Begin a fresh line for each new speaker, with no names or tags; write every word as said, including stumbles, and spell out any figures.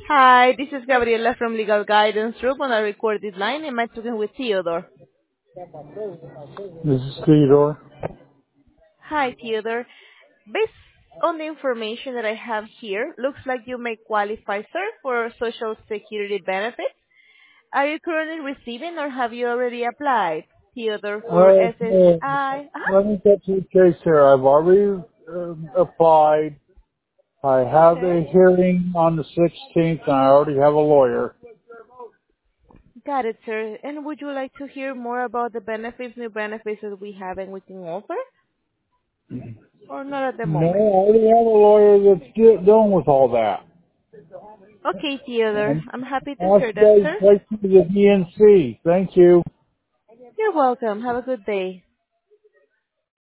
Hi, this is Gabriela from Legal Guidance Group on a recorded line. Am I talking with Theodore?
This is Theodore.
Hi, Theodore. Based on the information that I have here, looks like you may qualify, sir, for Social Security benefits. Are you currently receiving or have you already applied, Theodore, for
Uh, uh,
S S I? Uh-huh.
let me get to the case here. I've already um applied. I have
Okay.
a hearing on the sixteenth, and I already have a lawyer.
Got it, sir. And would you like to hear more about the benefits, new benefits that we have and we can offer, or not at the
No, I
moment?
already have a lawyer that's de- dealing with all that.
Okay, Theodore.
And
I'm happy to
ask
hear that,
guys
sir.
take me to the D N C. Thank you.
You're welcome. Have a good day.